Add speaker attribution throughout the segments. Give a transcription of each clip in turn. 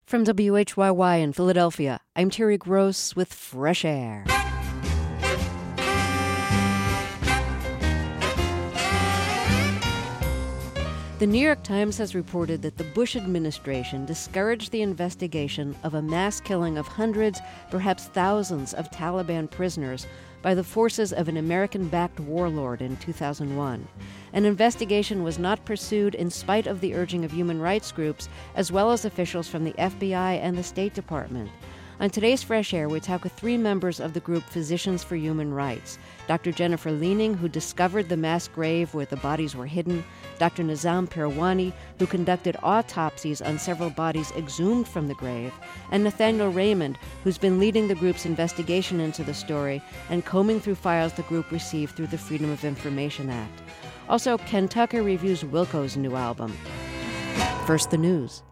Speaker 1: From WHYY in Philadelphia, I'm Terry Gross with Fresh Air. The New York Times has reported that the Bush administration discouraged the investigation of a mass killing of hundreds, perhaps thousands, of Taliban prisoners by the forces of an American-backed warlord in 2001. An investigation was not pursued in spite of the urging of human rights groups, as well as officials from the FBI and the State Department. On today's Fresh Air, we talk with three members of the group Physicians for Human Rights. Dr. Jennifer Leaning, who discovered the mass grave where the bodies were hidden. Dr. Nizam Pirwani, who conducted autopsies on several bodies exhumed from the grave. And Nathaniel Raymond, who's been leading the group's investigation into the story and combing through files the group received through the Freedom of Information Act. Also, Ken Tucker reviews Wilco's new album. First, the news.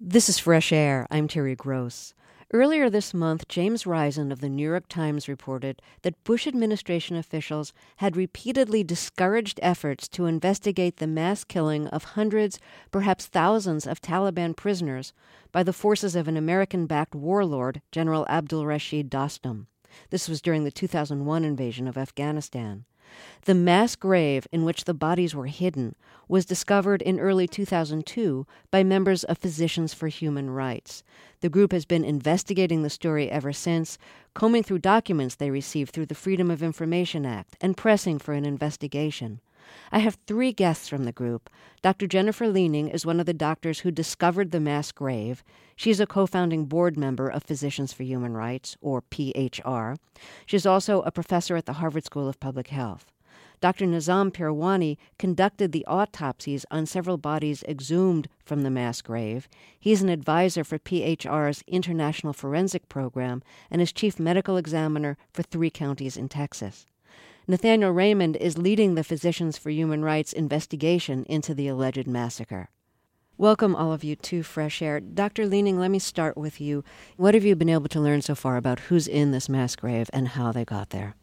Speaker 1: This is Fresh Air. I'm Terry Gross. Earlier this month, James Risen of the New York Times reported that Bush administration officials had repeatedly discouraged efforts to investigate the mass killing of hundreds, perhaps thousands, of Taliban prisoners by the forces of an American-backed warlord, General Abdul Rashid Dostum. This was during the 2001 invasion of Afghanistan. The mass grave in which the bodies were hidden was discovered in early 2002 by members of Physicians for Human Rights. The group has been investigating the story ever since, combing through documents they received through the Freedom of Information Act and pressing for an investigation. I have 3 guests from the group. Dr. Jennifer Leaning is one of the doctors who discovered the mass grave. She's a co-founding board member of Physicians for Human Rights, or PHR. She's also a professor at the Harvard School of Public Health. Dr. Nizam Pirwani conducted the autopsies on several bodies exhumed from the mass grave. He's an advisor for PHR's International Forensic Program and is chief medical examiner for 3 counties in Texas. Nathaniel Raymond is leading the Physicians for Human Rights investigation into the alleged massacre. Welcome, all of you, to Fresh Air. Dr. Leaning, let me start with you. What have you been able to learn so far about who's in this mass grave and how they got there?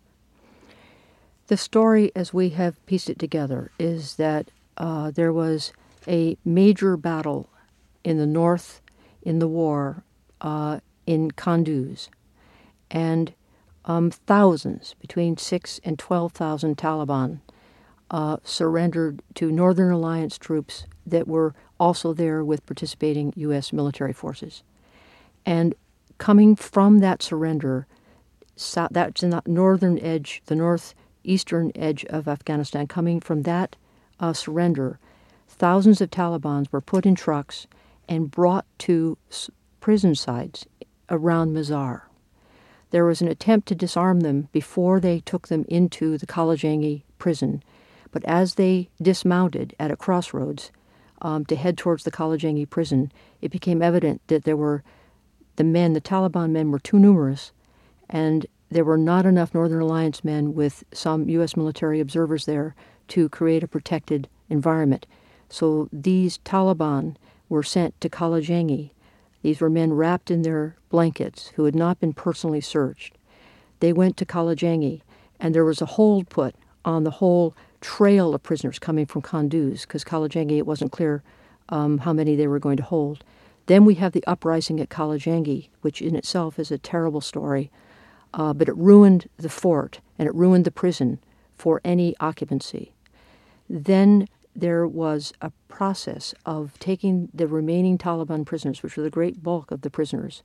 Speaker 2: The story, as we have pieced it together, is that there was a major battle in the north in the war in Kunduz, and thousands, between 6,000 and 12,000 Taliban surrendered to Northern Alliance troops that were also there with participating U.S. military forces. And coming from that surrender, that's in the northern edge, the northeastern edge of Afghanistan, coming from that surrender, thousands of Talibans were put in trucks and brought to prison sites around Mazar. There was an attempt to disarm them before they took them into the Kalajangi prison, but as they dismounted at a crossroads to head towards the Kalajangi prison, it became evident that the Taliban men were too numerous, and there were not enough Northern Alliance men with some U.S. military observers there to create a protected environment. So these Taliban were sent to Kalajangi. These were men wrapped in their blankets who had not been personally searched. They went to Kalajangi, and there was a hold put on the whole trail of prisoners coming from Kunduz, because Kalajangi, it wasn't clear how many they were going to hold. Then we have the uprising at Kalajangi, which in itself is a terrible story, but it ruined the fort and it ruined the prison for any occupancy. Then there was a process of taking the remaining Taliban prisoners, which were the great bulk of the prisoners,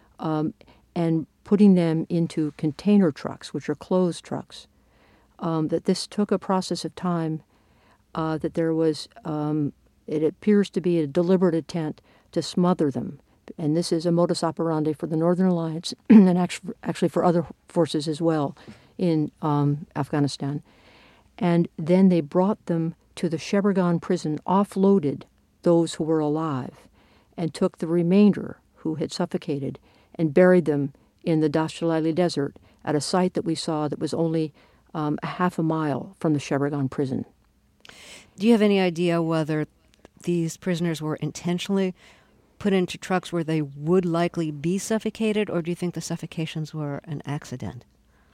Speaker 2: and putting them into container trucks, which are closed trucks. That this took a process of time, that there was, it appears to be a deliberate attempt to smother them. And this is a modus operandi for the Northern Alliance and actually for other forces as well in Afghanistan. And then they brought them to the Shebregan prison, offloaded those who were alive, and took the remainder who had suffocated and buried them in the Dasht Jalali Desert at a site that we saw that was only a half a mile from the Shebregan prison.
Speaker 1: Do you have any idea whether these prisoners were intentionally put into trucks where they would likely be suffocated, or do you think the suffocations were an accident?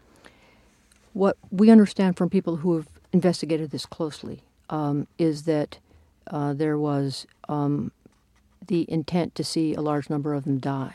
Speaker 2: What we understand from people who have investigated this closely is that there was the intent to see a large number of them die.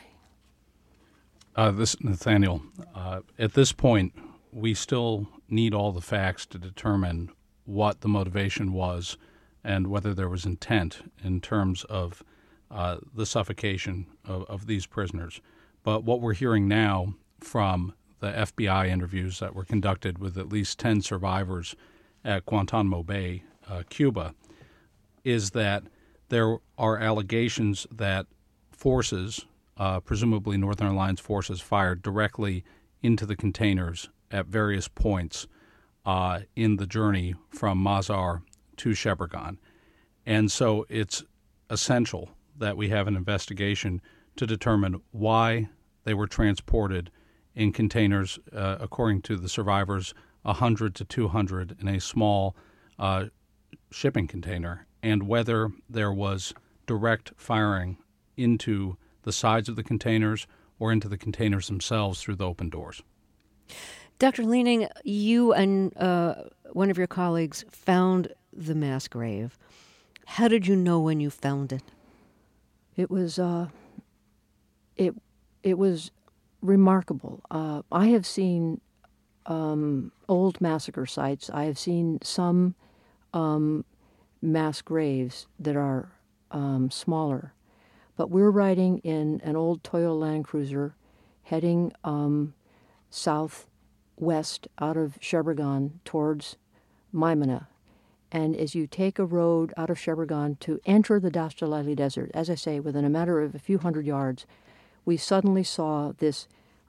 Speaker 3: This is Nathaniel. At this point, we still need all the facts to determine what the motivation was and whether there was intent in terms of the suffocation of these prisoners. But what we're hearing now from the FBI interviews that were conducted with at least 10 survivors at Guantanamo Bay, Cuba, is that there are allegations that forces, presumably Northern Alliance forces, fired directly into the containers at various points in the journey from Mazar to Shebregan. And so it's essential that we have an investigation to determine why they were transported in containers, according to the survivors, 100 to 200 in a small shipping container, and whether there was direct firing into the sides of the containers or into the containers themselves through the open doors.
Speaker 1: Dr. Leaning, you and one of your colleagues found the mass grave. How did you know when you found it?
Speaker 2: It was it was remarkable. I have seen old massacre sites. I have seen some mass graves that are smaller. But we're riding in an old Toyota Land Cruiser heading southwest out of Sheboygan towards Maimana. And as you take a road out of Sheboygan to enter the Das Jalali Desert, as I say, within a matter of a few hundred yards, we suddenly saw this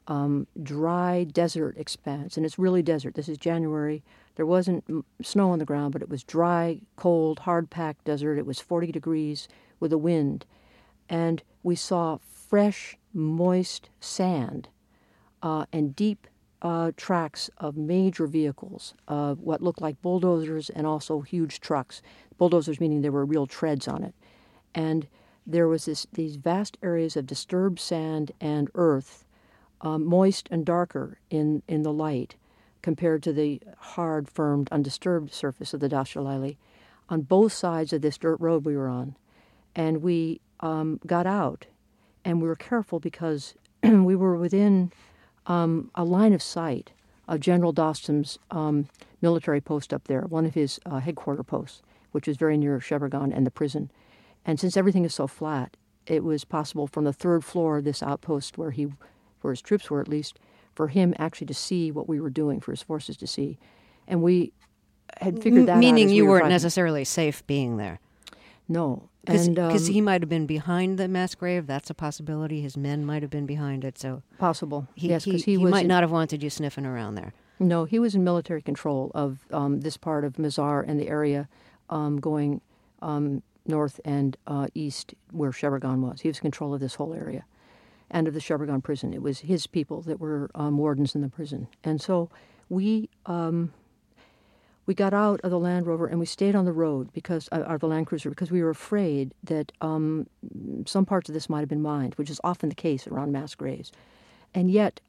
Speaker 2: dry desert expanse. And it's really desert. This is January. There wasn't snow on the ground, but it was dry, cold, hard-packed desert. It was 40 degrees with a wind. And we saw fresh, moist sand and deep tracks of major vehicles, what looked like bulldozers and also huge trucks. Bulldozers meaning there were real treads on it. And there was these vast areas of disturbed sand and earth, moist and darker in the light compared to the hard, firm, undisturbed surface of the Das Jalali on both sides of this dirt road we were on. And we got out, and we were careful because we were within a line of sight of General Dostum's military post up there, one of his headquarter posts, which is very near Sheboygan and the prison. And since everything is so flat, it was possible from the third floor of this outpost where his troops were at least, for him actually to see what we were doing, for his forces to see. And we had figured that out.
Speaker 1: Meaning you weren't necessarily safe being there.
Speaker 2: No.
Speaker 1: Because he might have been behind the mass grave. That's a possibility. His men might have been behind it. So
Speaker 2: possible.
Speaker 1: Yes, because he might not have wanted you sniffing around there.
Speaker 2: No, he was in military control of this part of Mazar and the area going north and east where Sheboygan was. He was in control of this whole area and of the Sheboygan prison. It was his people that were wardens in the prison. And so we got out of the Land Rover and we stayed on the road of the Land Cruiser because we were afraid that some parts of this might have been mined, which is often the case around mass graves. And yet,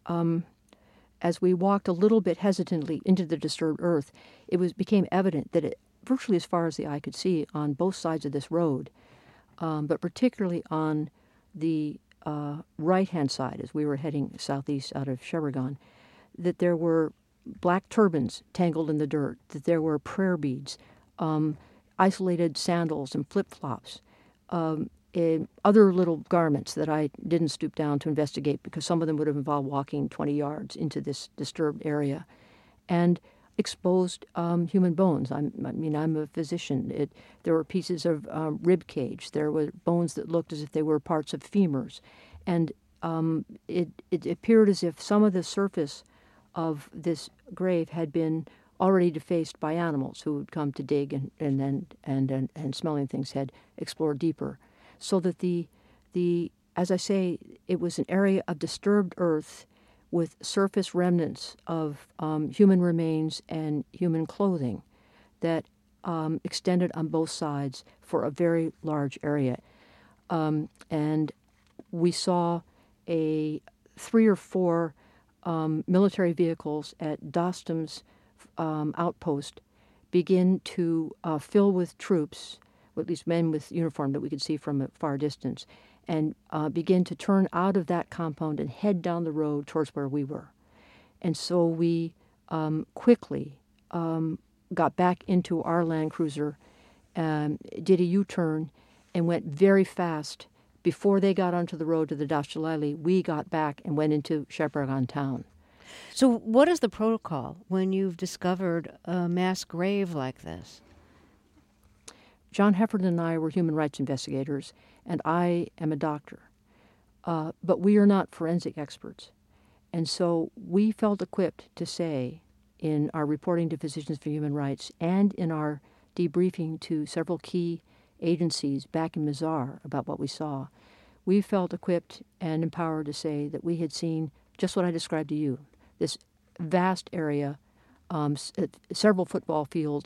Speaker 2: as we walked a little bit hesitantly into the disturbed earth, it became evident that virtually as far as the eye could see on both sides of this road, but particularly on the right-hand side as we were heading southeast out of Sheboygan, that there were black turbans tangled in the dirt, that there were prayer beads, isolated sandals and flip-flops, other little garments that I didn't stoop down to investigate because some of them would have involved walking 20 yards into this disturbed area, and exposed human bones. I'm a physician. There were pieces of rib cage. There were bones that looked as if they were parts of femurs, and it appeared as if some of the surface of this grave had been already defaced by animals who would come to dig and smelling things had explored deeper, so that the as I say, it was an area of disturbed earth with surface remnants of human remains and human clothing that extended on both sides for a very large area, and we saw 3 or 4 military vehicles at Dostum's outpost begin to fill with troops, or at least men with uniform that we could see from a far distance, and begin to turn out of that compound and head down the road towards where we were. And so we quickly got back into our Land Cruiser, did a U-turn, and went very fast. Before they got onto the road to the Das Jalali, we got back and went into Sheboygan town.
Speaker 1: So what is the protocol when you've discovered a mass grave like this?
Speaker 2: John Hefford and I were human rights investigators, and I am a doctor. But we are not forensic experts. And so we felt equipped to say in our reporting to Physicians for Human Rights and in our debriefing to several key agencies back in Mazar about what we saw, we felt equipped and empowered to say that we had seen just what I described to you, this vast area, several football fields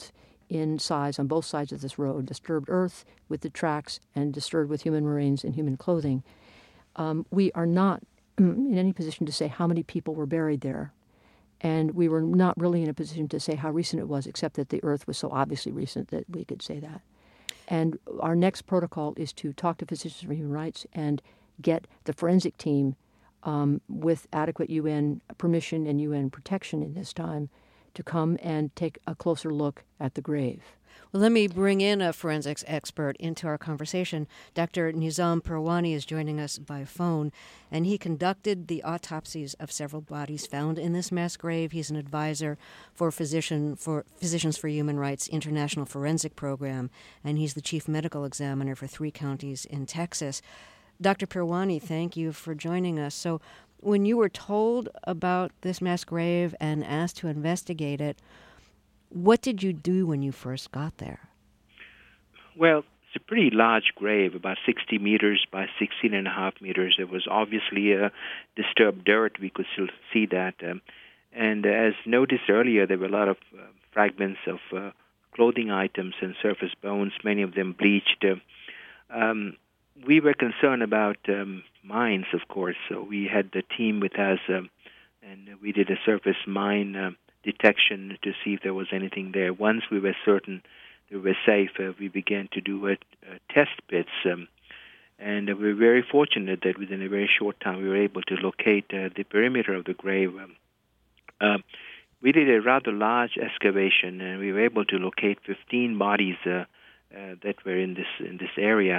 Speaker 2: in size on both sides of this road, disturbed earth with the tracks and disturbed with human remains and human clothing. We are not in any position to say how many people were buried there. And we were not really in a position to say how recent it was, except that the earth was so obviously recent that we could say that. And our next protocol is to talk to Physicians for Human Rights and get the forensic team with adequate UN permission and UN protection in this time to come and take a closer look at the grave.
Speaker 1: Well, let me bring in a forensics expert into our conversation. Dr. Nizam Parwani is joining us by phone, and he conducted the autopsies of several bodies found in this mass grave. He's an advisor for Physicians for Human Rights International Forensic Program, and he's the chief medical examiner for 3 counties in Texas. Dr. Parwani, thank you for joining us. So when you were told about this mass grave and asked to investigate it, what did you do when you first got there?
Speaker 4: Well, it's a pretty large grave, about 60 meters by 16.5 meters. It was obviously disturbed dirt. We could still see that. And as noticed earlier, there were a lot of fragments of clothing items and surface bones, many of them bleached. We were concerned about mines, of course, so we had the team with us, and we did a surface mine detection to see if there was anything there. Once we were certain they were safe, we began to do test pits, and we were very fortunate that within a very short time we were able to locate the perimeter of the grave. We did a rather large excavation, and we were able to locate 15 bodies that were in this area.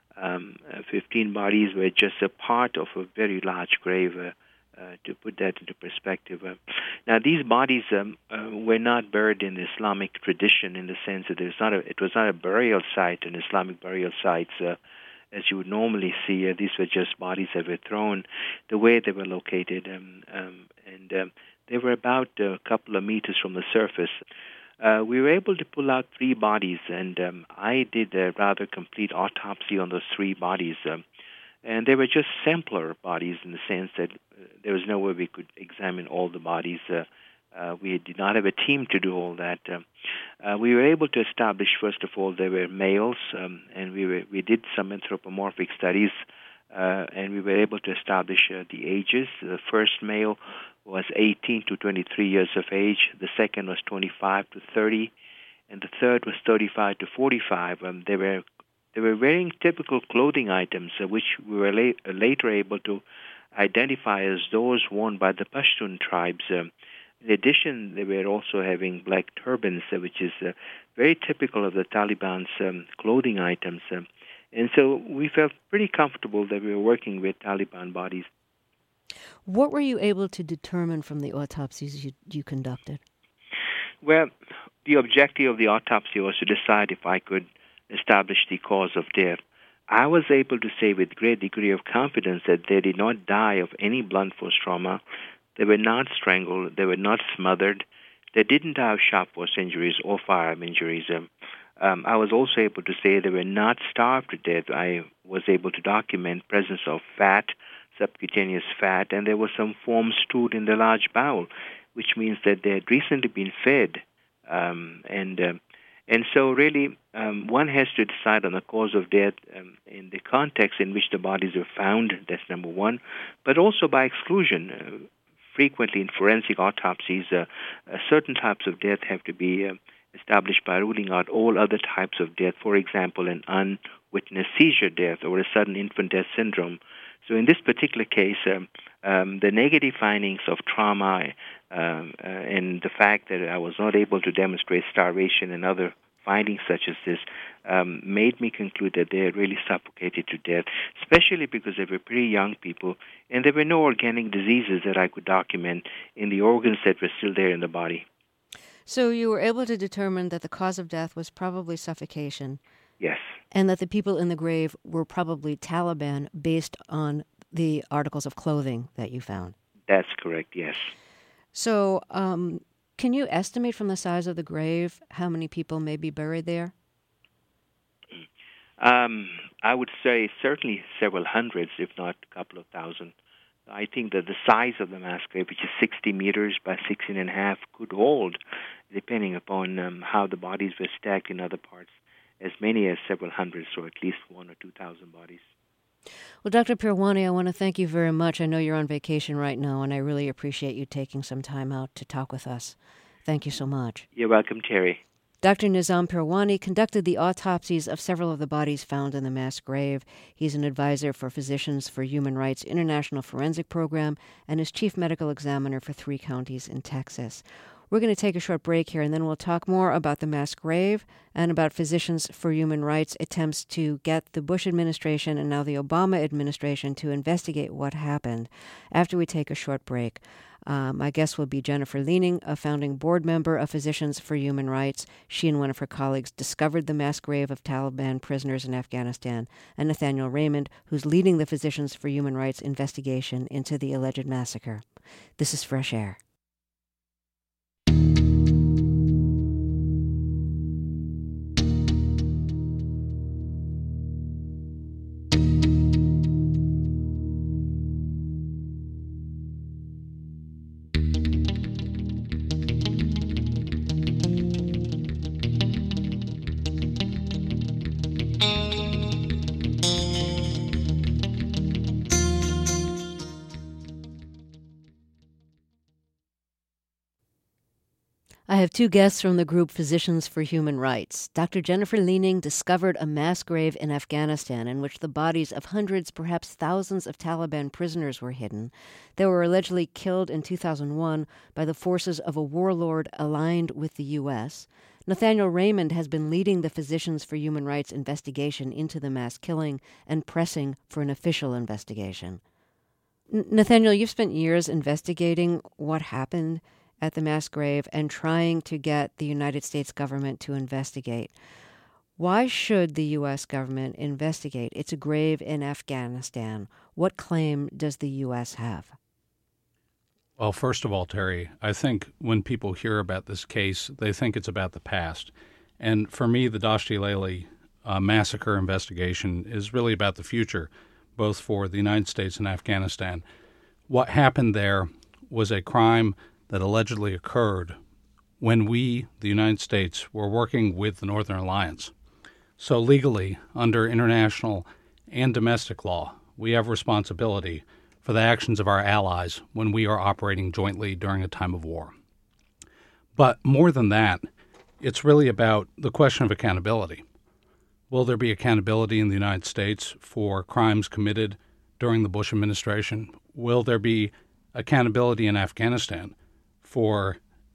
Speaker 4: 15 bodies were just a part of a very large grave. To put that into perspective, now these bodies were not buried in the Islamic tradition, in the sense that it was not a burial site, an Islamic burial sites as you would normally see. These were just bodies that were thrown. The way they were located, and they were about a couple of meters from the surface. We were able to pull out 3 bodies, and I did a rather complete autopsy on those 3 bodies. And they were just sampler bodies in the sense that there was no way we could examine all the bodies. We did not have a team to do all that. We were able to establish, first of all, they were males, and we did some anthropomorphic studies, and we were able to establish the ages. The first male was 18 to 23 years of age. The second was 25 to 30, and the third was 35 to 45. They were wearing typical clothing items, which we were later able to identify as those worn by the Pashtun tribes. In addition, they were also having black turbans, which is very typical of the Taliban's clothing items. And so we felt pretty comfortable that we were working with Taliban bodies.
Speaker 1: What were you able to determine from the autopsies you conducted?
Speaker 4: Well, the objective of the autopsy was to decide if I could establish the cause of death. I was able to say with great degree of confidence that they did not die of any blunt force trauma. They were not strangled. They were not smothered. They didn't die of sharp force injuries or firearm injuries. I was also able to say they were not starved to death. I was able to document presence of fat, subcutaneous fat, and there was some foam stored in the large bowel, which means that they had recently been fed. And so really, one has to decide on the cause of death in the context in which the bodies are found. That's number one. But also by exclusion. Frequently in forensic autopsies, certain types of death have to be established by ruling out all other types of death. For example, an unwitnessed seizure death or a sudden infant death syndrome. So in this particular case, the negative findings of trauma and the fact that I was not able to demonstrate starvation and other findings such as this made me conclude that they had really suffocated to death, especially because they were pretty young people, and there were no organic diseases that I could document in the organs that were still there in the body.
Speaker 1: So you were able to determine that the cause of death was probably suffocation.
Speaker 4: Yes.
Speaker 1: And that the people in the grave were probably Taliban based on the articles of clothing that you found.
Speaker 4: That's correct, yes.
Speaker 1: So can you estimate from the size of the grave how many people may be buried there?
Speaker 4: I would say certainly several hundreds, if not a couple of thousand I think that the size of the mass grave, which is 60 meters by 16.5, could hold, depending upon how the bodies were stacked in other parts, as many as several hundred, so at least 1,000 or 2,000 bodies.
Speaker 1: Well, Dr. Pirwani, I want to thank you very much. I know you're on vacation right now, and I really appreciate you taking some time out to talk with us. Thank you so much.
Speaker 4: You're welcome, Terry.
Speaker 1: Dr. Nizam Pirwani conducted the autopsies of several of the bodies found in the mass grave. He's an advisor for Physicians for Human Rights International Forensic Program and is chief medical examiner for 3 counties in Texas. We're going to take a short break here, and then we'll talk more about the mass grave and about Physicians for Human Rights' attempts to get the Bush administration and now the Obama administration to investigate what happened after we take a short break. My guest will be Jennifer Leaning, a founding board member of Physicians for Human Rights. She and one of her colleagues discovered the mass grave of Taliban prisoners in Afghanistan, and Nathaniel Raymond, who's leading the Physicians for Human Rights investigation into the alleged massacre. This is Fresh Air. I have 2 guests from the group Physicians for Human Rights. Dr. Jennifer Leaning discovered a mass grave in Afghanistan in which the bodies of hundreds, perhaps thousands of Taliban prisoners were hidden. They were allegedly killed in 2001 by the forces of a warlord aligned with the U.S. Nathaniel Raymond has been leading the Physicians for Human Rights investigation into the mass killing and pressing for an official investigation. Nathaniel, you've spent years investigating what happened at the mass grave and trying to get the United States government to investigate. Why should the U.S. government investigate? It's a grave in Afghanistan. What claim does the U.S. have?
Speaker 3: Well, first of all, Terry, I think when people hear about this case, they think it's about the past. And for me, the Dashti Laleh massacre investigation is really about the future, both for the United States and Afghanistan. What happened there was a crime that allegedly occurred when we, the United States, were working with the Northern Alliance. So legally, under international and domestic law, we have responsibility for the actions of our allies when we are operating jointly during a time of war. But more than that, it's really about the question of accountability. Will there be accountability in the United States for crimes committed during the Bush administration? Will there be accountability in Afghanistan for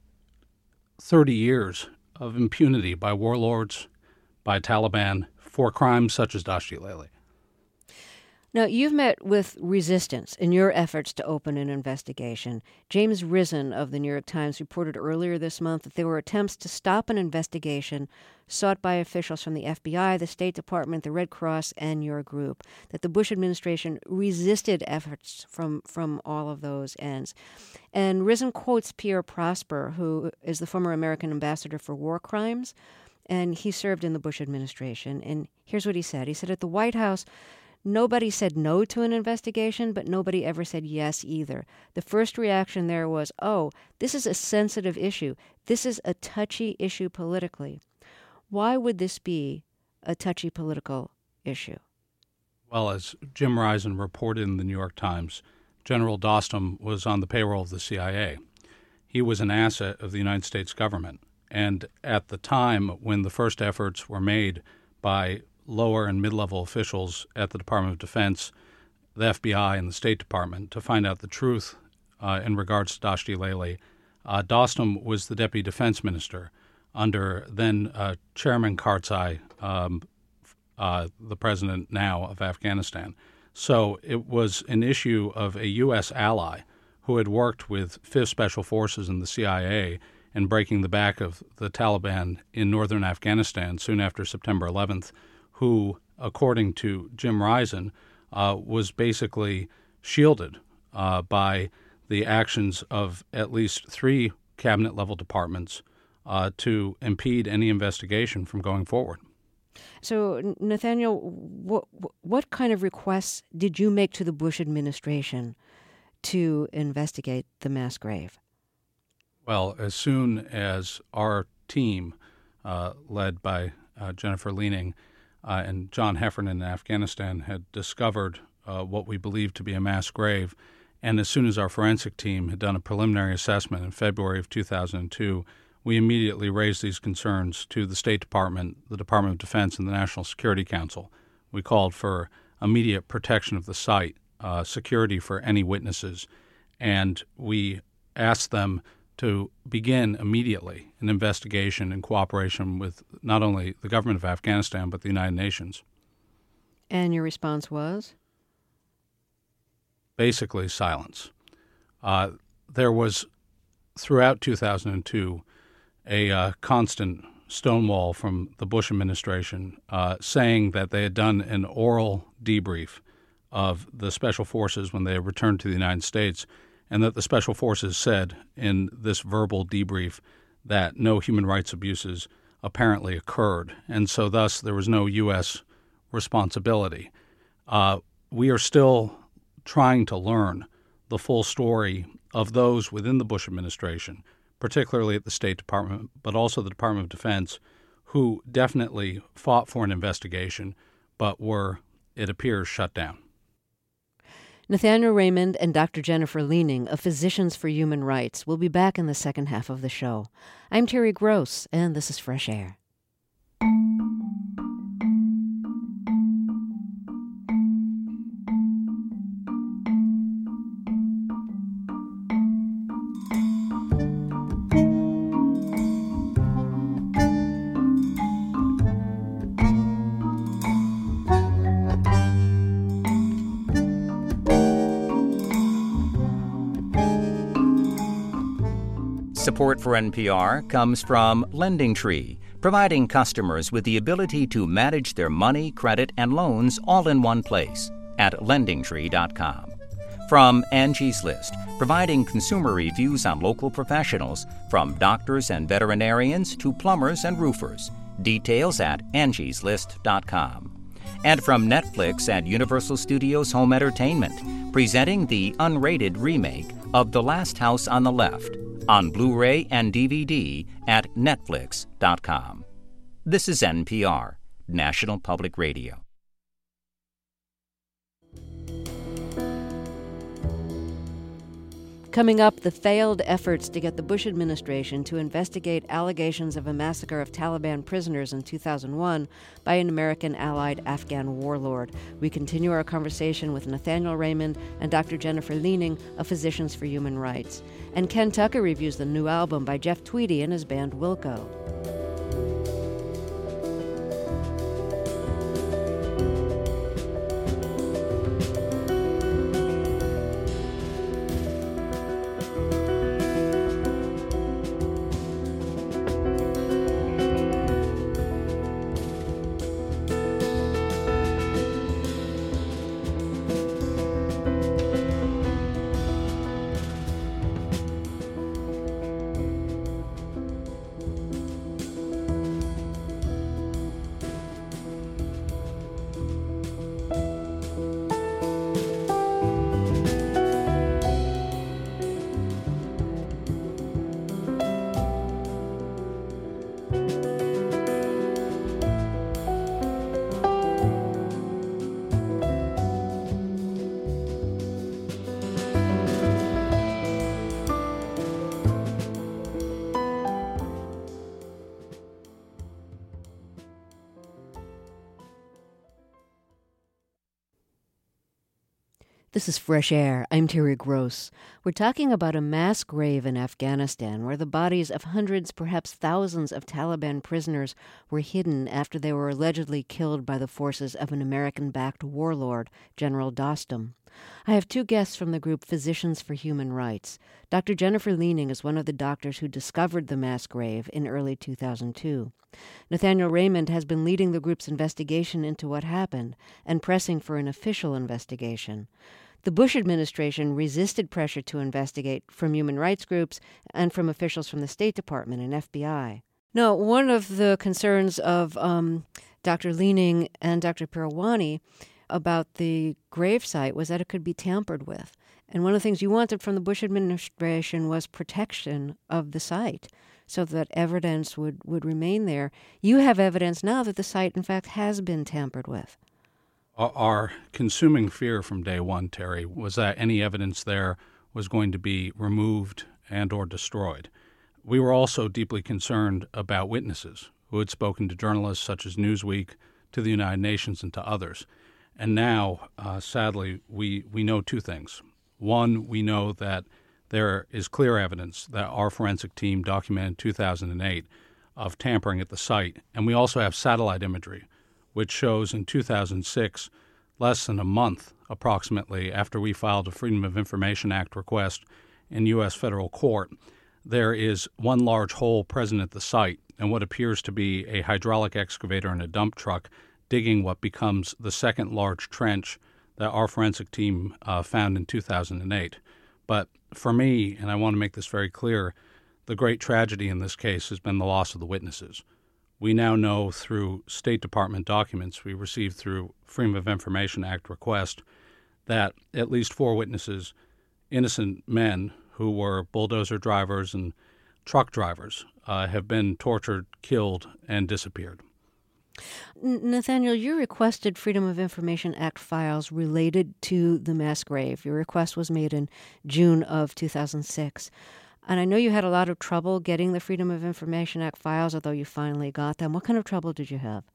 Speaker 3: 30 years of impunity by warlords, by Taliban, for crimes such as Dashti Laleh?
Speaker 1: Now, you've met with resistance in your efforts to open an investigation. James Risen of the New York Times reported earlier this month that there were attempts to stop an investigation sought by officials from the FBI, the State Department, the Red Cross, and your group, that the Bush administration resisted efforts from all of those ends. And Risen quotes Pierre Prosper, who is the former American ambassador for war crimes, and he served in the Bush administration. And here's what he said. He said, at the White House, nobody said no to an investigation, but nobody ever said yes either. The first reaction there was, oh, this is a sensitive issue. This is a touchy issue politically. Why would this be a touchy political issue?
Speaker 3: Well, as Jim Risen reported in the New York Times, General Dostum was on the payroll of the CIA. He was an asset of the United States government. And at the time when the first efforts were made by lower and mid-level officials at the Department of Defense, the FBI, and the State Department to find out the truth in regards to Dashti Laleh, Dostum was the Deputy Defense Minister under then Chairman Karzai, the president now of Afghanistan. So it was an issue of a U.S. ally who had worked with 5th Special Forces and the CIA in breaking the back of the Taliban in northern Afghanistan soon after September 11th, who, according to Jim Risen, was basically shielded by the actions of at least 3 cabinet-level departments to impede any investigation from going forward.
Speaker 1: So, Nathaniel, what kind of requests did you make to the Bush administration to investigate the mass grave?
Speaker 3: Well, as soon as our team, led by Jennifer Leaning and John Heffernan in Afghanistan, had discovered what we believed to be a mass grave, and as soon as our forensic team had done a preliminary assessment in February of 2002, we immediately raised these concerns to the State Department, the Department of Defense, and the National Security Council. We called for immediate protection of the site, security for any witnesses, and we asked them to begin immediately an investigation in cooperation with not only the government of Afghanistan, but the United Nations.
Speaker 1: And your response was?
Speaker 3: Basically, silence. There was, throughout 2002, a constant stonewall from the Bush administration saying that they had done an oral debrief of the Special Forces when they returned to the United States, and that the Special Forces said in this verbal debrief that no human rights abuses apparently occurred, and so thus there was no U.S. responsibility. We are still trying to learn the full story of those within the Bush administration, particularly at the State Department, but also the Department of Defense, who definitely fought for an investigation, but were, it appears, shut down.
Speaker 1: Nathaniel Raymond and Dr. Jennifer Leaning of Physicians for Human Rights will be back in the second half of the show. I'm Terry Gross, and this is Fresh Air.
Speaker 5: Support for NPR comes from LendingTree, providing customers with the ability to manage their money, credit, and loans all in one place at LendingTree.com. From Angie's List, providing consumer reviews on local professionals, from doctors and veterinarians to plumbers and roofers. Details at angieslist.com. And from Netflix and Universal Studios Home Entertainment, presenting the unrated remake of The Last House on the Left, on Blu-ray and DVD at netflix.com. This is NPR, National Public Radio.
Speaker 1: Coming up, the failed efforts to get the Bush administration to investigate allegations of a massacre of Taliban prisoners in 2001 by an American allied Afghan warlord. We continue our conversation with Nathaniel Raymond and Dr. Jennifer Leaning of Physicians for Human Rights. And Ken Tucker reviews the new album by Jeff Tweedy and his band Wilco. This is Fresh Air. I'm Terry Gross. We're talking about a mass grave in Afghanistan where the bodies of hundreds, perhaps thousands of Taliban prisoners were hidden after they were allegedly killed by the forces of an American-backed warlord, General Dostum. I have two guests from the group Physicians for Human Rights. Dr. Jennifer Leaning is one of the doctors who discovered the mass grave in early 2002. Nathaniel Raymond has been leading the group's investigation into what happened and pressing for an official investigation. The Bush administration resisted pressure to investigate from human rights groups and from officials from the State Department and FBI. Now, one of the concerns of Dr. Leaning and Dr. Pirawani about the gravesite was that it could be tampered with. And one of the things you wanted from the Bush administration was protection of the site so that evidence would remain there. You have evidence now that the site, in fact, has been tampered with.
Speaker 3: Our consuming fear from day one, Terry, was that any evidence there was going to be removed and or destroyed. We were also deeply concerned about witnesses who had spoken to journalists such as Newsweek, to the United Nations, and to others. And now, sadly, we know two things. One, we know that there is clear evidence that our forensic team documented in 2008 of tampering at the site. And we also have satellite imagery, which shows in 2006, less than a month approximately after we filed a Freedom of Information Act request in U.S. federal court, there is one large hole present at the site and what appears to be a hydraulic excavator and a dump truck digging what becomes the second large trench that our forensic team found in 2008. But for me, and I want to make this very clear, the great tragedy in this case has been the loss of the witnesses. We now know through State Department documents we received through Freedom of Information Act request that at least 4 witnesses, innocent men who were bulldozer drivers and truck drivers, have been tortured, killed, and disappeared.
Speaker 1: Nathaniel, you requested Freedom of Information Act files related to the mass grave. Your request was made in June of 2006. And I know you had a lot of trouble getting the Freedom of Information Act files, although you finally got them. What kind of trouble did you have?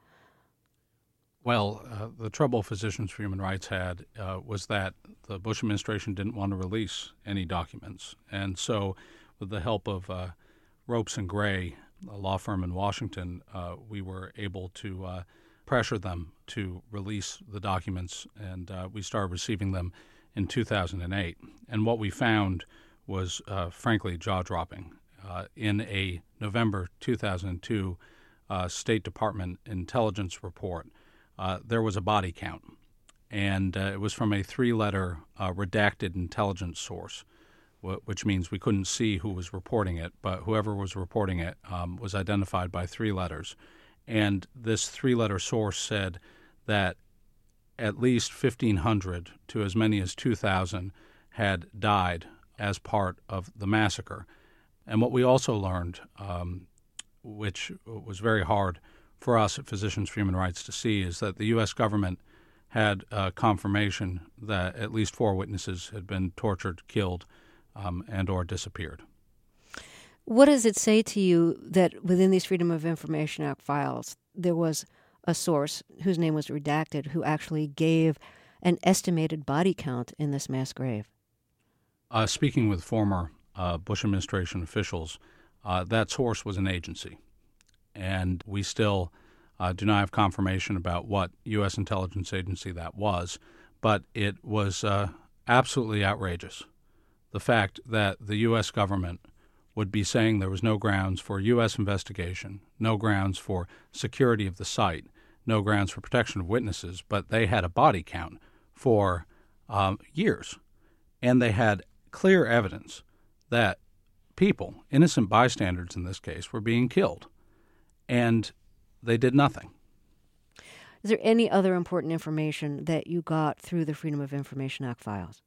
Speaker 3: Well, the trouble Physicians for Human Rights had was that the Bush administration didn't want to release any documents. And so with the help of Ropes and Gray, a law firm in Washington, we were able to pressure them to release the documents, and we started receiving them in 2008. And what we found was, frankly, jaw-dropping. In a November 2002 State Department intelligence report, there was a body count, and it was from a 3-letter redacted intelligence source, which means we couldn't see who was reporting it, but whoever was reporting it was identified by 3 letters. And this 3-letter source said that at least 1,500 to as many as 2,000 had died as part of the massacre. And what we also learned, which was very hard for us at Physicians for Human Rights to see, is that the U.S. government had confirmation that at least 4 witnesses had been tortured, killed, and or disappeared.
Speaker 1: What does it say to you that within these Freedom of Information Act files, there was a source whose name was redacted who actually gave an estimated body count in this mass grave?
Speaker 3: Speaking with former Bush administration officials, that source was an agency. And we still do not have confirmation about what U.S. intelligence agency that was, but it was absolutely outrageous. The fact that the U.S. government would be saying there was no grounds for U.S. investigation, no grounds for security of the site, no grounds for protection of witnesses, but they had a body count for years. And they had clear evidence that people, innocent bystanders in this case, were being killed. And they did nothing.
Speaker 1: Is there any other important information that you got through the Freedom of Information Act files?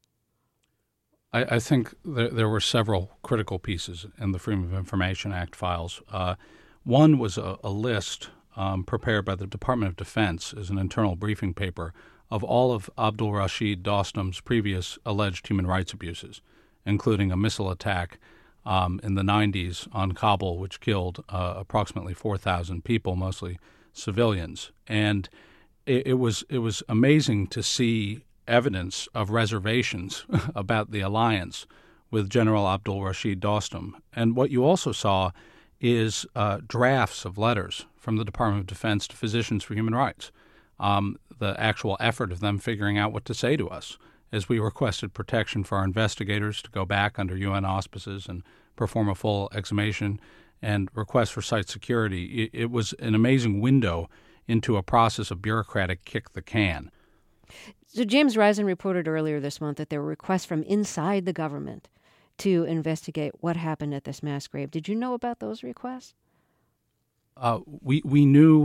Speaker 3: I think there were several critical pieces in the Freedom of Information Act files. One was a list prepared by the Department of Defense as an internal briefing paper of all of Abdul Rashid Dostum's previous alleged human rights abuses, including a missile attack in the 90s on Kabul, which killed approximately 4,000 people, mostly civilians. And it was amazing to see evidence of reservations about the alliance with General Abdul Rashid Dostum. And what you also saw is drafts of letters from the Department of Defense to Physicians for Human Rights, the actual effort of them figuring out what to say to us as we requested protection for our investigators to go back under UN auspices and perform a full exhumation and request for site security. It was an amazing window into a process of bureaucratic kick the can.
Speaker 1: So James Risen reported earlier this month that there were requests from inside the government to investigate what happened at this mass grave. Did you know about those requests?
Speaker 3: We knew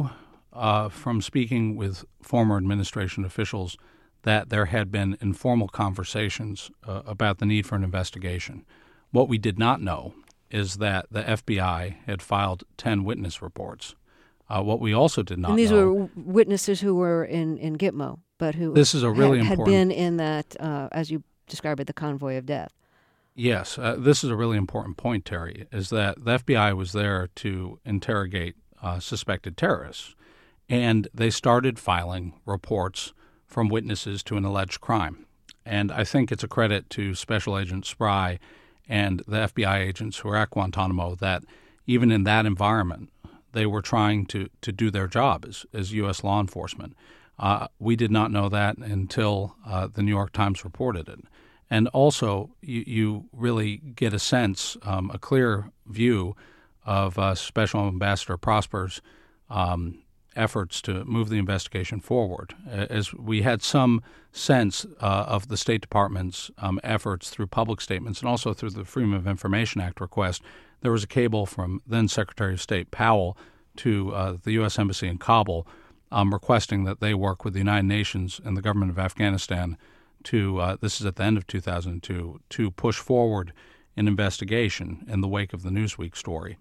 Speaker 3: from speaking with former administration officials that there had been informal conversations about the need for an investigation. What we did not know is that the FBI had filed 10 witness reports. What we also did not know...
Speaker 1: And these were witnesses who were in Gitmo, but who
Speaker 3: this is a really
Speaker 1: had been in that, as you describe it, the convoy of death.
Speaker 3: Yes, this is a really important point, Terry, is that the FBI was there to interrogate suspected terrorists, and they started filing reports from witnesses to an alleged crime. And I think it's a credit to Special Agent Spry and the FBI agents who are at Guantanamo that even in that environment, they were trying to do their job as U.S. law enforcement. We did not know that until the New York Times reported it. And also, you really get a sense, a clear view of Special Ambassador Prosper's efforts to move the investigation forward. As we had some sense of the State Department's efforts through public statements and also through the Freedom of Information Act request, there was a cable from then Secretary of State Powell to the U.S. Embassy in Kabul requesting that they work with the United Nations and the government of Afghanistan to, this is at the end of 2002, to push forward an investigation in the wake of the Newsweek story.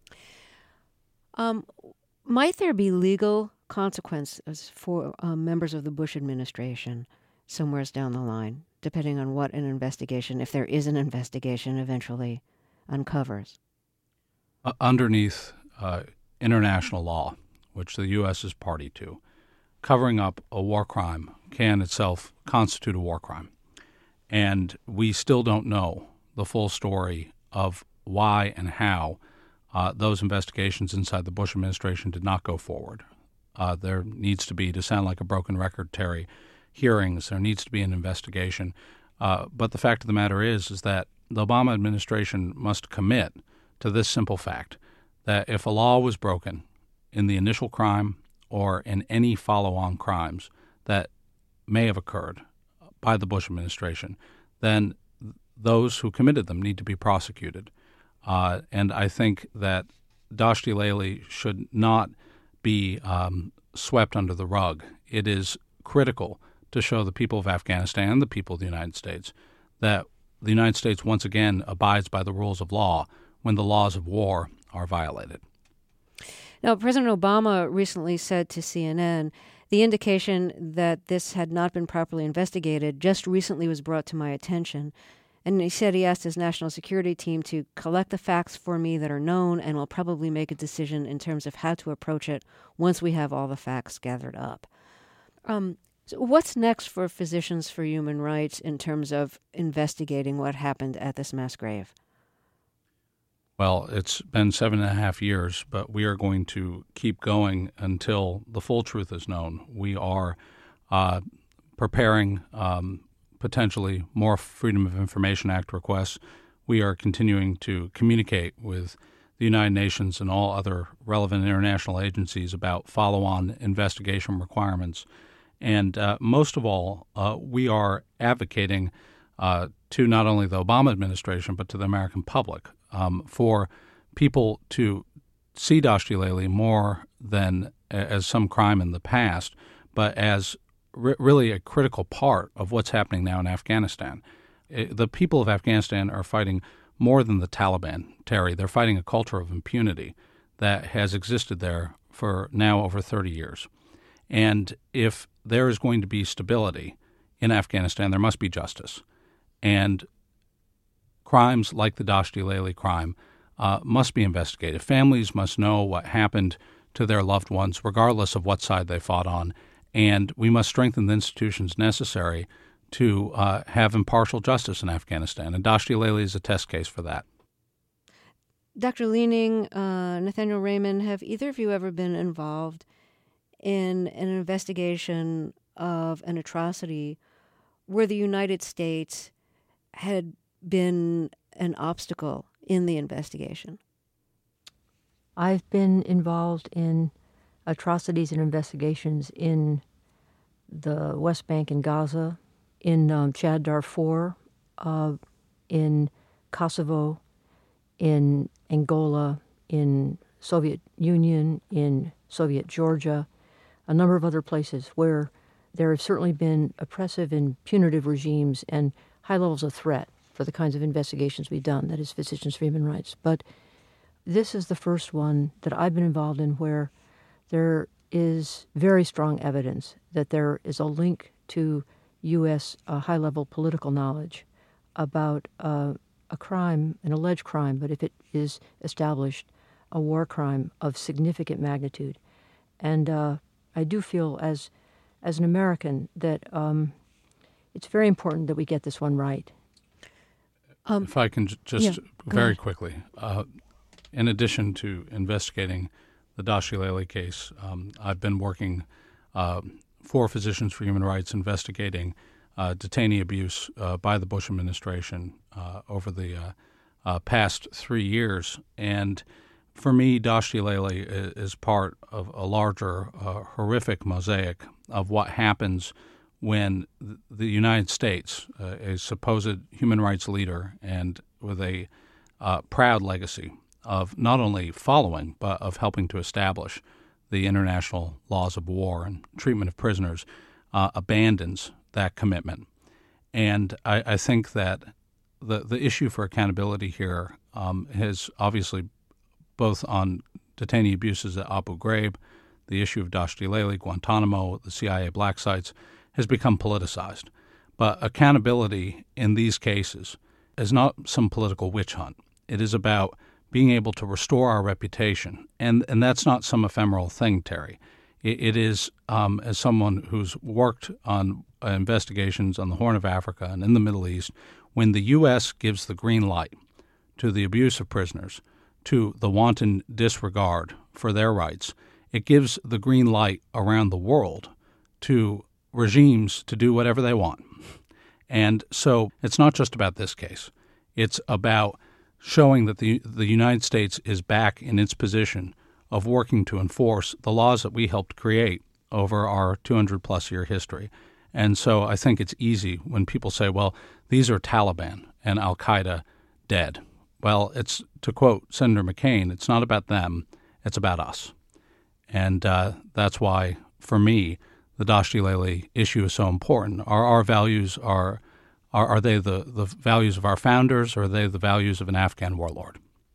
Speaker 1: Might there be legal consequences for members of the Bush administration somewhere down the line, depending on what an investigation, if there is an investigation, eventually uncovers?
Speaker 3: Underneath international law, which the U.S. is party to, covering up a war crime can itself constitute a war crime. And we still don't know the full story of why and how those investigations inside the Bush administration did not go forward. There needs to be, to sound like a broken record, Terry, hearings. There needs to be an investigation. But the fact of the matter is that the Obama administration must commit to this simple fact, that if a law was broken in the initial crime or in any follow-on crimes that may have occurred by the Bush administration, then those who committed them need to be prosecuted. And I think that Dashti Laley should not be swept under the rug. It is critical to show the people of Afghanistan and the people of the United States that the United States once again abides by the rules of law when the laws of war are violated.
Speaker 1: Now, President Obama recently said to CNN, the indication that this had not been properly investigated just recently was brought to my attention. And he said he asked his national security team to collect the facts for me that are known and will probably make a decision in terms of how to approach it once we have all the facts gathered up. So what's next for Physicians for Human Rights in terms of investigating what happened at this mass grave?
Speaker 3: Well, it's been 7.5 years, but we are going to keep going until the full truth is known. We are preparing potentially more Freedom of Information Act requests. We are continuing to communicate with the United Nations and all other relevant international agencies about follow-on investigation requirements. And most of all, we are advocating to not only the Obama administration but to the American public for people to see Dashti Laley more than as some crime in the past, but as really a critical part of what's happening now in Afghanistan. The people of Afghanistan are fighting more than the Taliban, Terry. They're fighting a culture of impunity that has existed there for now over 30 years. And if there is going to be stability in Afghanistan, there must be justice. And crimes like the Dashti Laley crime must be investigated. Families must know what happened to their loved ones, regardless of what side they fought on. And we must strengthen the institutions necessary to have impartial justice in Afghanistan. And Dashti Laley is a test case for that.
Speaker 1: Dr. Leaning, Nathaniel Raymond, have either of you ever been involved in an investigation of an atrocity where the United States had been an obstacle in the investigation?
Speaker 2: I've been involved in atrocities and investigations in the West Bank and Gaza, in Chad, Darfur, in Kosovo, in Angola, in Soviet Union, in Soviet Georgia, a number of other places where there have certainly been oppressive and punitive regimes and high levels of threat for the kinds of investigations we've done, that is, Physicians for Human Rights. But this is the first one that I've been involved in where there is very strong evidence that there is a link to U.S. High-level political knowledge about a crime, an alleged crime, but if it is established, a war crime of significant magnitude. And I do feel, as an American, that it's very important that we get this one right.
Speaker 3: If I can just very quickly, in addition to investigating the Dashileli case, I've been working for Physicians for Human Rights investigating detainee abuse by the Bush administration over the past 3 years. And for me, Dashileli is part of a larger horrific mosaic of what happens when the United States, a supposed human rights leader and with a proud legacy of not only following but of helping to establish the international laws of war and treatment of prisoners, abandons that commitment. And I think that the issue for accountability here has obviously both on detainee abuses at Abu Ghraib, the issue of Dashileli, Guantanamo, the CIA black sites, has become politicized. But accountability in these cases is not some political witch hunt. It is about being able to restore our reputation. And that's not some ephemeral thing, Terry. It is, as someone who's worked on investigations on the Horn of Africa and in the Middle East, when the U.S. gives the green light to the abuse of prisoners, to the wanton disregard for their rights, it gives the green light around the world to regimes to do whatever they want. And so it's not just about this case. It's about showing that the United States is back in its position of working to enforce the laws that we helped create over our 200-plus year history. And so I think it's easy when people say, well, these are Taliban and al-Qaeda dead. Well, it's, to quote Senator McCain, it's not about them, it's about us. And that's why, for me, the Dashileli issue is so important. Our values are they the values of our founders, or are they the values of an Afghan warlord?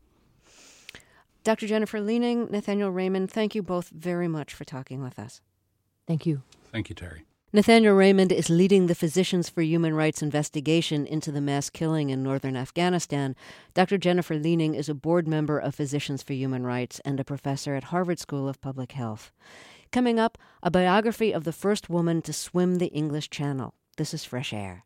Speaker 1: Dr. Jennifer Leaning, Nathaniel Raymond, thank you both very much for talking with us.
Speaker 2: Thank you.
Speaker 3: Thank you, Terry.
Speaker 1: Nathaniel Raymond is leading the Physicians for Human Rights investigation into the mass killing in northern Afghanistan. Dr. Jennifer Leaning is a board member of Physicians for Human Rights and a professor at Harvard School of Public Health. Coming up, a biography of the first woman to swim the English Channel. This is Fresh Air.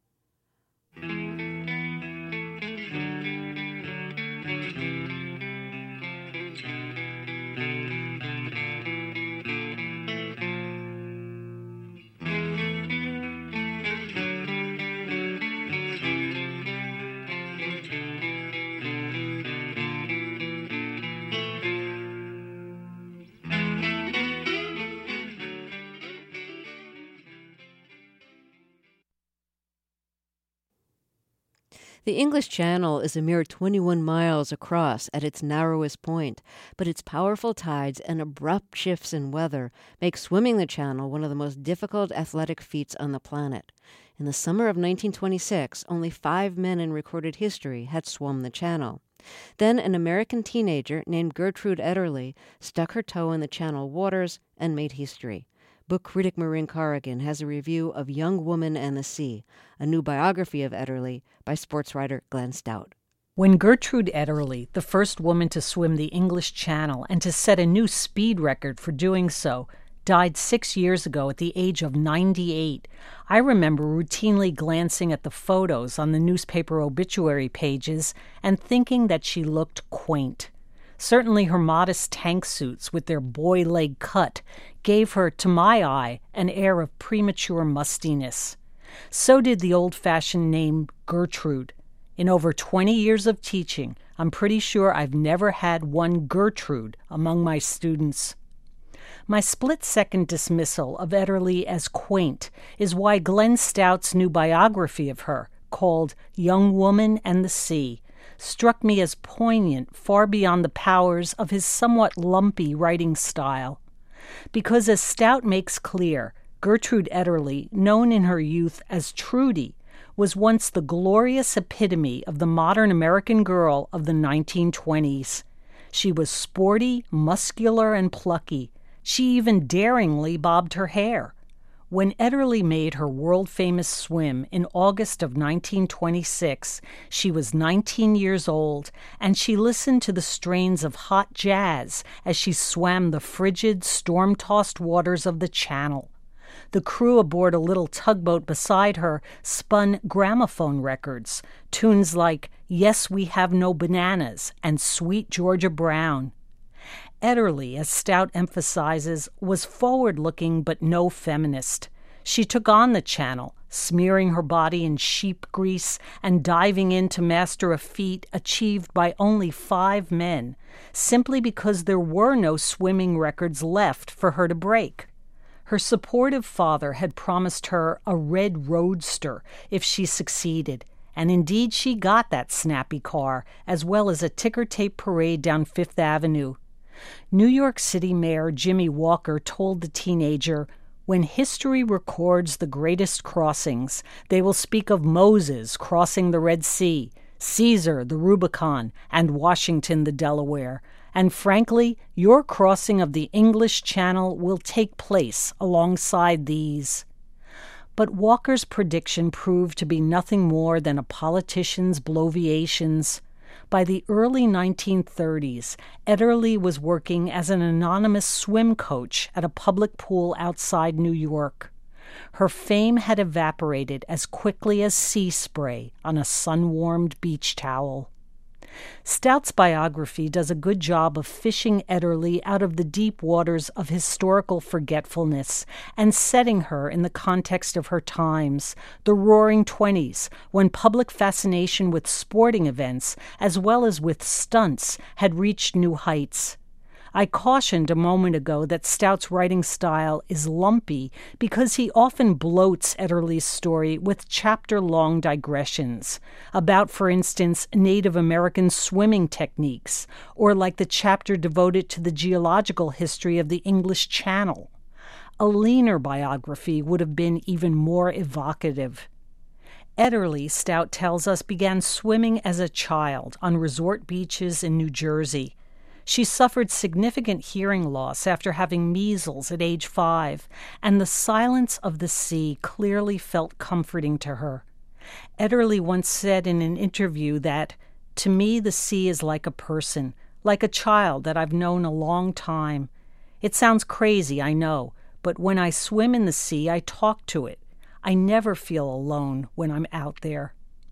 Speaker 1: The English Channel is a mere 21 miles across at its narrowest point, but its powerful tides and abrupt shifts in weather make swimming the channel one of the most difficult athletic feats on the planet. In the summer of 1926, only 5 men in recorded history had swum the channel. Then an American teenager named Gertrude Ederle stuck her toe in the channel waters and made history. Book critic Maureen Corrigan has a review of Young Woman and the Sea, a new biography of Ederle by sports writer Glenn Stout.
Speaker 6: When Gertrude Ederle, the first woman to swim the English Channel and to set a new speed record for doing so, died 6 years ago at the age of 98, I remember routinely glancing at the photos on the newspaper obituary pages and thinking that she looked quaint. Certainly her modest tank suits with their boy leg cut gave her, to my eye, an air of premature mustiness. So did the old-fashioned name Gertrude. In over 20 years of teaching, I'm pretty sure I've never had one Gertrude among my students. My split-second dismissal of Ederle as quaint is why Glenn Stout's new biography of her, called Young Woman and the Sea, struck me as poignant far beyond the powers of his somewhat lumpy writing style. Because as Stout makes clear, Gertrude Ederle, known in her youth as Trudy, was once the glorious epitome of the modern American girl of the 1920s. She was sporty, muscular, and plucky. She even daringly bobbed her hair. When Ederle made her world-famous swim in August of 1926, she was 19 years old, and she listened to the strains of hot jazz as she swam the frigid, storm-tossed waters of the Channel. The crew aboard a little tugboat beside her spun gramophone records, tunes like Yes, We Have No Bananas and Sweet Georgia Brown. Ederle, as Stout emphasizes, was forward-looking but no feminist. She took on the Channel, smearing her body in sheep grease and diving in to master a feat achieved by only 5 men, simply because there were no swimming records left for her to break. Her supportive father had promised her a red roadster if she succeeded, and indeed she got that snappy car, as well as a ticker-tape parade down Fifth Avenue. New York City Mayor Jimmy Walker told the teenager, "When history records the greatest crossings, they will speak of Moses crossing the Red Sea, Caesar the Rubicon, and Washington the Delaware. And frankly, your crossing of the English Channel will take place alongside these." But Walker's prediction proved to be nothing more than a politician's bloviations. By the early 1930s, Ederle was working as an anonymous swim coach at a public pool outside New York. Her fame had evaporated as quickly as sea spray on a sun-warmed beach towel. Stout's biography does a good job of fishing Ederle out of the deep waters of historical forgetfulness and setting her in the context of her times, the Roaring Twenties, when public fascination with sporting events, as well as with stunts, had reached new heights. I cautioned a moment ago that Stout's writing style is lumpy because he often bloats Ederle's story with chapter-long digressions about, for instance, Native American swimming techniques, or like the chapter devoted to the geological history of the English Channel. A leaner biography would have been even more evocative. Ederle, Stout tells us, began swimming as a child on resort beaches in New Jersey. She suffered significant hearing loss after having measles at age 5, and the silence of the sea clearly felt comforting to her. Ederle once said in an interview that, "To me, the sea is like a person, like a child that I've known a long time. It sounds crazy, I know, but when I swim in the sea, I talk to it. I never feel alone when I'm out there."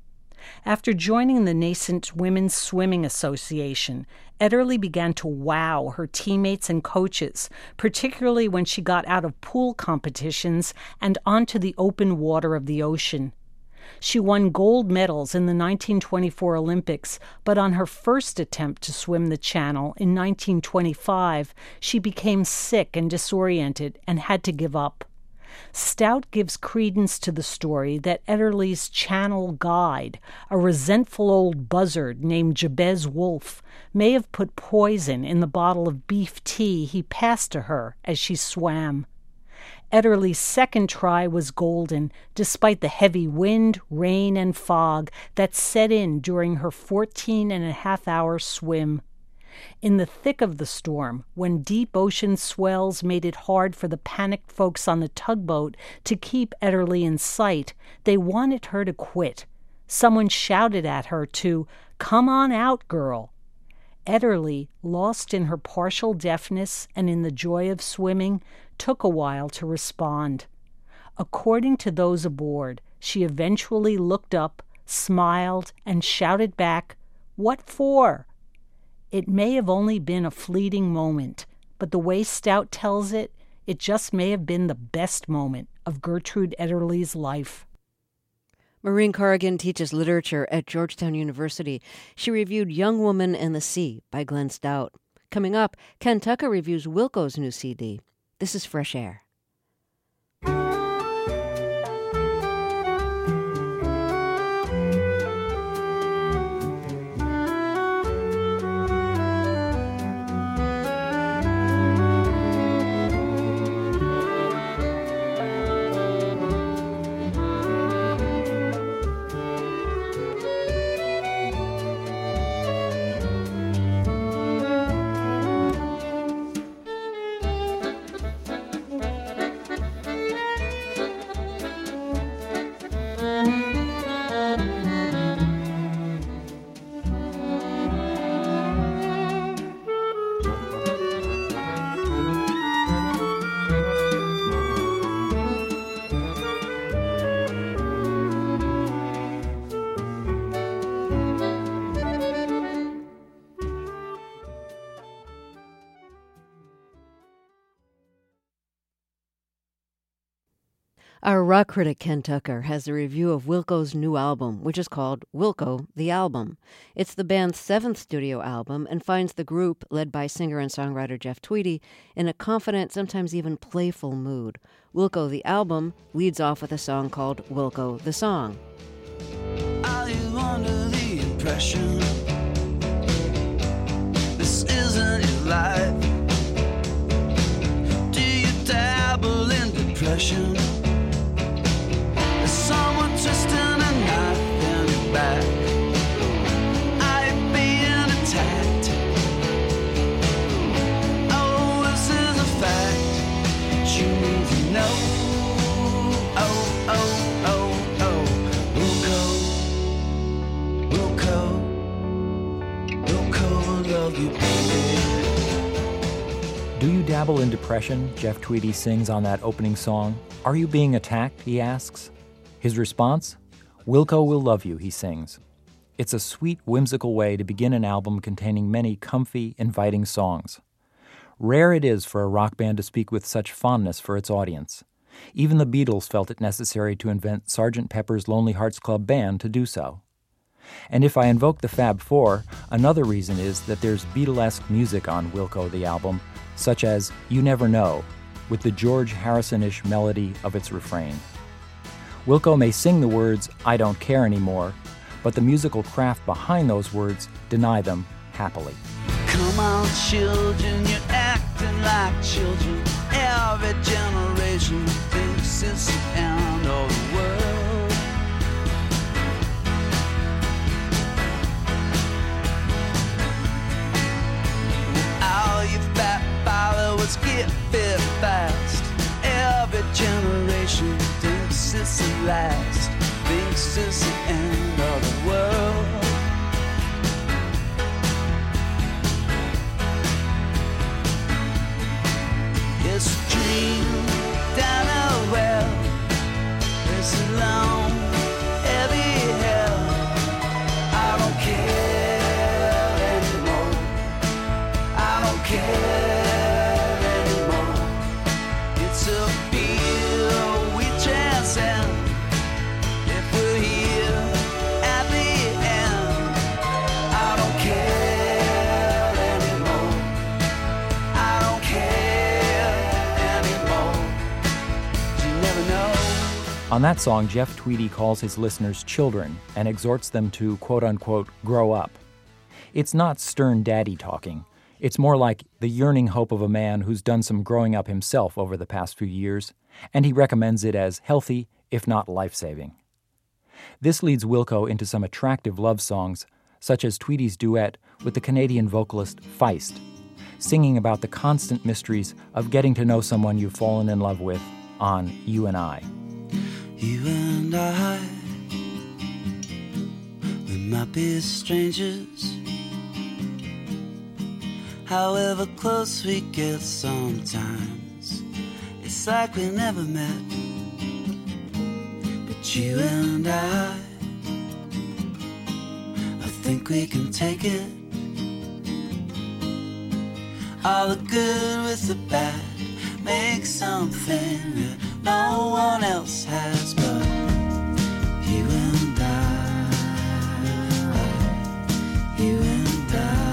Speaker 6: After joining the nascent Women's Swimming Association, Ederle began to wow her teammates and coaches, particularly when she got out of pool competitions and onto the open water of the ocean. She won gold medals in the 1924 Olympics, but on her first attempt to swim the Channel in 1925, she became sick and disoriented and had to give up. Stout gives credence to the story that Ederle's Channel guide, a resentful old buzzard named Jabez Wolfe, may have put poison in the bottle of beef tea he passed to her as she swam. Ederle's second try was golden, despite the heavy wind, rain, and fog that set in during her 14-and-a-half-hour swim. In the thick of the storm, when deep ocean swells made it hard for the panicked folks on the tugboat to keep Ederle in sight, they wanted her to quit. Someone shouted at her to, "Come on out, girl." Ederle, lost in her partial deafness and in the joy of swimming, took a while to respond. According to those aboard, she eventually looked up, smiled, and shouted back, "What for?" It may have only been a fleeting moment, but the way Stout tells it, it just may have been the best moment of Gertrude Ederle's life.
Speaker 1: Maureen Corrigan teaches literature at Georgetown University. She reviewed Young Woman and the Sea by Glenn Stout. Coming up, Ken Tucker reviews Wilco's new CD. This is Fresh Air. Our rock critic Ken Tucker has a review of Wilco's new album, which is called Wilco, the Album. It's the band's 7th studio album and finds the group, led by singer and songwriter Jeff Tweedy, in a confident, sometimes even playful mood. Wilco, the Album leads off with a song called Wilco, the Song.
Speaker 7: Are you under the impression this isn't your life? Do you dabble in depression? Is someone twisting a knife in your back? Are you being attacked? Oh, this is a fact that you need to know. Oh, oh, oh, oh. Wilco, love you, baby.
Speaker 8: Do you dabble in depression? Jeff Tweedy sings on that opening song. Are you being attacked? He asks. His response? Wilco will love you, he sings. It's a sweet, whimsical way to begin an album containing many comfy, inviting songs. Rare it is for a rock band to speak with such fondness for its audience. Even the Beatles felt it necessary to invent Sgt. Pepper's Lonely Hearts Club Band to do so. And if I invoke the Fab Four, another reason is that there's Beatlesque music on Wilco the Album, such as You Never Know, with the George Harrison-ish melody of its refrain. Wilco may sing the words, I don't care anymore, but the musical craft behind those words deny them happily.
Speaker 7: Come on, children, you're acting like children. Every generation thinks it's the end of the world. All you fat followers get fit fast. Every generation thinks it's the last, thinks it's the end of the world. It's a dream down a well. It's a long, heavy hell. I don't care anymore. I don't care anymore. It's a field we transcend. If we're here at the end, I don't care anymore. I don't care anymore. You never know.
Speaker 8: On that song, Jeff Tweedy calls his listeners children and exhorts them to, quote-unquote, grow up. It's not stern daddy talking. It's more like the yearning hope of a man who's done some growing up himself over the past few years, and he recommends it as healthy, if not life-saving. This leads Wilco into some attractive love songs, such as Tweedy's duet with the Canadian vocalist Feist, singing about the constant mysteries of getting to know someone you've fallen in love with on You and I.
Speaker 7: You and I, we might be strangers. However close we get sometimes, it's like we never met. But you and I think we can take it. All the good with the bad, make something that no one else has but you and I. You and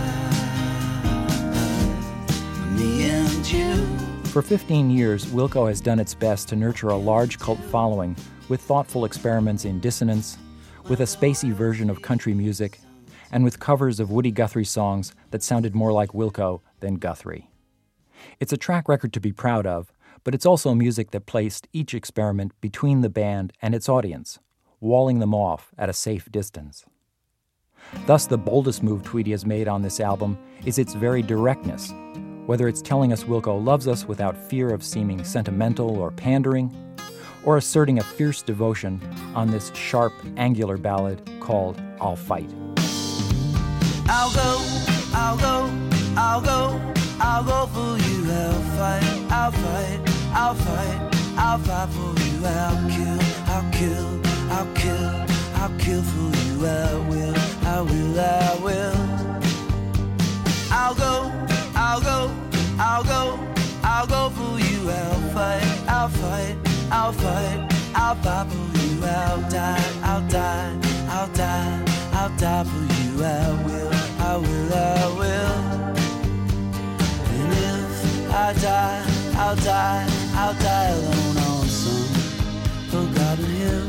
Speaker 7: I. Me and you.
Speaker 8: For 15 years, Wilco has done its best to nurture a large cult following with thoughtful experiments in dissonance, with a spacey version of country music, and with covers of Woody Guthrie songs that sounded more like Wilco than Guthrie. It's a track record to be proud of, but it's also music that placed each experiment between the band and its audience, walling them off at a safe distance. Thus, the boldest move Tweedy has made on this album is its very directness, whether it's telling us Wilco loves us without fear of seeming sentimental or pandering, or asserting a fierce devotion on this sharp, angular ballad called I'll Fight.
Speaker 7: I'll go, I'll go, I'll go, I'll go for you. I'll fight, I'll fight, I'll fight, I'll fight for you. I'll kill, I'll kill, I'll kill, I'll kill for you. I will, I will, I will. I'll go, I'll go, I'll go, I'll go for you. I'll fight, I'll fight, I'll fight, I'll fight for you. I'll die, I'll die, I'll die, I'll die for you. I will, I will, I will. And if I die, I'll die, I'll die alone on some forgotten hill,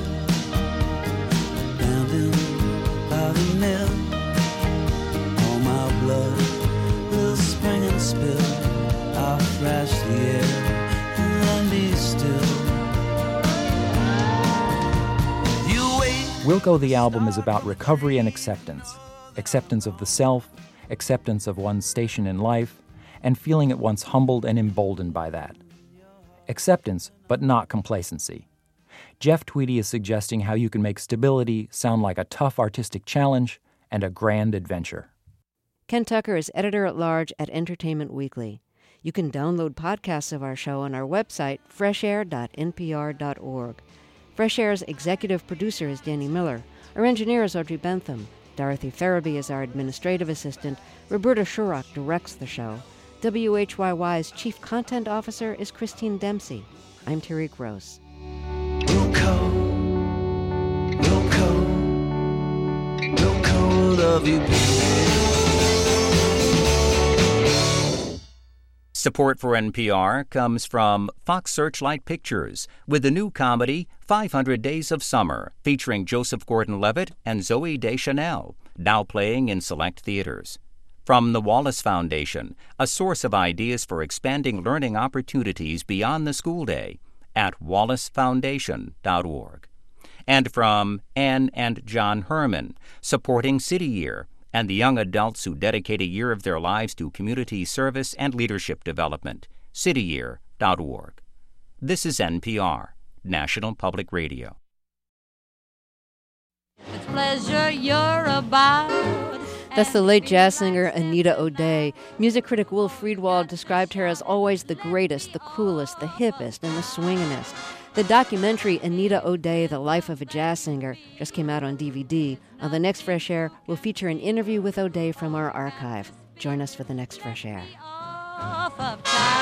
Speaker 7: abandoned by the mill. All my blood will spring and spill. I'll thrash the air and then be still. You wait.
Speaker 8: Wilco the album is about recovery and acceptance. Acceptance of the self, acceptance of one's station in life, and feeling at once humbled and emboldened by that. Acceptance, but not complacency. Jeff Tweedy is suggesting how you can make stability sound like a tough artistic challenge and a grand adventure.
Speaker 1: Ken Tucker is editor-at-large at Entertainment Weekly. You can download podcasts of our show on our website, freshair.npr.org. Fresh Air's executive producer is Danny Miller. Our engineer is Audrey Bentham. Dorothy Farabee is our administrative assistant. Roberta Shurock directs the show. WHYY's chief content officer is Christine Dempsey. I'm Terry Gross.
Speaker 7: Wilco, love you.
Speaker 5: Support for NPR comes from Fox Searchlight Pictures with the new comedy 500 Days of Summer, featuring Joseph Gordon-Levitt and Zooey Deschanel, now playing in select theaters. From the Wallace Foundation, a source of ideas for expanding learning opportunities beyond the school day at wallacefoundation.org. And from Ann and John Herman, supporting City Year and the young adults who dedicate a year of their lives to community service and leadership development, cityyear.org. This is NPR, National Public Radio.
Speaker 9: It's pleasure you're about.
Speaker 1: That's the late jazz singer Anita O'Day. Music critic Will Friedwald described her as always the greatest, the coolest, the hippest, and the swinginest. The documentary Anita O'Day, The Life of a Jazz Singer, just came out on DVD. On the next Fresh Air, we'll feature an interview with O'Day from our archive. Join us for the next Fresh Air.
Speaker 9: Off of time.